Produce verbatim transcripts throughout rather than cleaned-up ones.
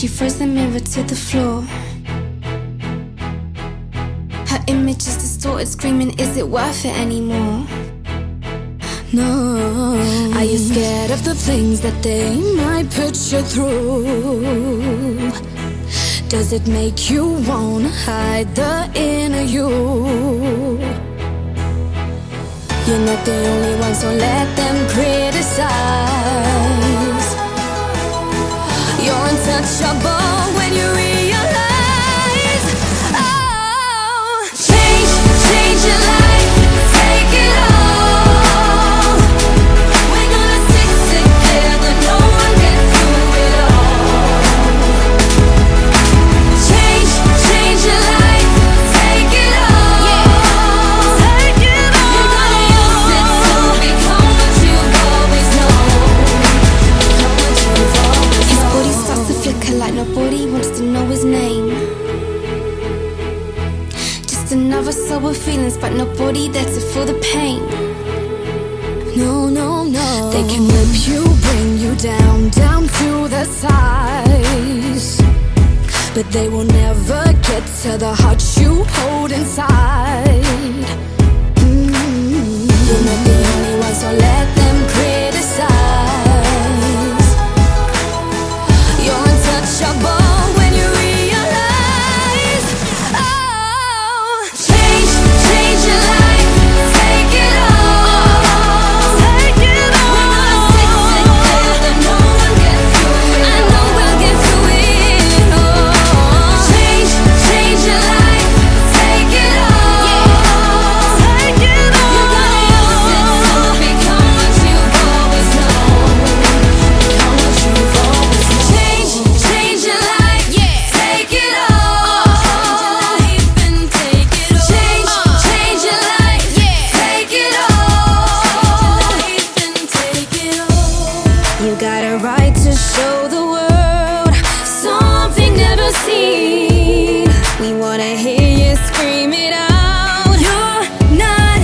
She throws the mirror to the floor. Her image is distorted, screaming, is it worth it anymore? No. Are you scared of the things that they might put you through? Does it make you wanna hide the inner you? You're not the only one, so let them criticize. You're untouchable when you realize, oh, change, change your life, take it all. We're gonna stick together, no one gets through it all. Change, change your life, take it all. Take it all. You're gonna use it to become what you've always known. Become what you've always known. His body starts to flicker like nobody wants to know his name. Just another soul with feelings, but nobody there to feel the pain. No, no, no. They can rip you, bring you down, down to the size, but they will never get to the heart you hold inside. Mm. You're not the only one, so let them criticize. You're untouchable when you realize, oh, change, change your life, take it all. Take it all. We're gonna stick together, no one gets through it. I know we'll get through it all. Change, change your life, take it all. Take it all. You're gonna use it to become what you've always known. Become what you've always known. Change, change your life, take it all. Change, change your life, take it all. You got a right to show the world something never seen. We wanna hear you scream it out. You're not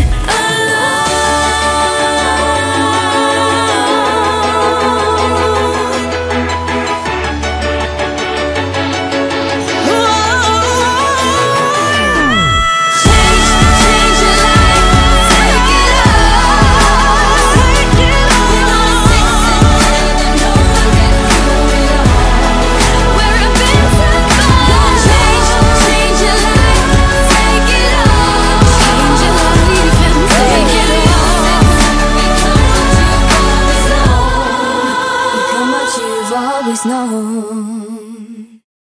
Change, change your life, take it all. Take it all. We're gonna stick together, no one gets through it all. We're invincible. Change, change your life, take it all. Change your life and take it all. Become what you've always known. Become what you've always known.